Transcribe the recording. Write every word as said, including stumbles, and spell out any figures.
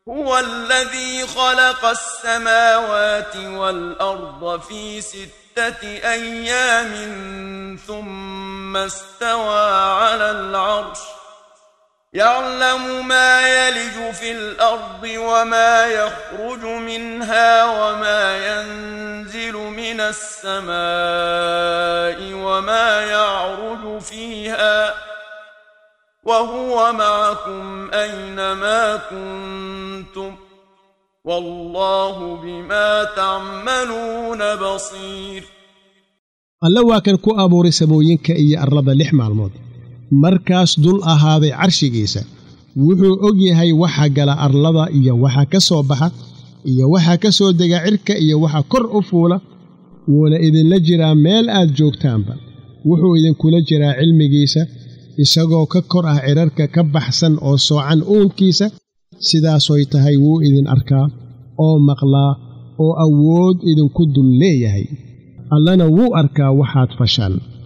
هو الذي خلق السماوات والأرض في ستة أيام ثم استوى على العرش يعلم ما يلج في الأرض وما يخرج منها وما ينزل من السماء وما يعرج فيها وهو معكم أينما كنتم والله بما تعملون بصير. الله واكن كو أبوري سموينك إيا الرضا لحمى الموت markaas dul ahaaday carshigiisa wuxuu og yahay waxa gala arlada iyo waxa ka soo baxa iyo waxa ka soo dega cirka iyo waxa kor u fuula wala idin la jira meel aad joogtaanba wuxuu idin kula jira cilmigiisa isagoo ka kor ah cirarka ka baxsan oo soocan uunkiisa sidaas oo tahay wuu idin arkaa oo maqlaa oo awood idin ku dul leeyahay allana wuu arkaa waxaad fashan.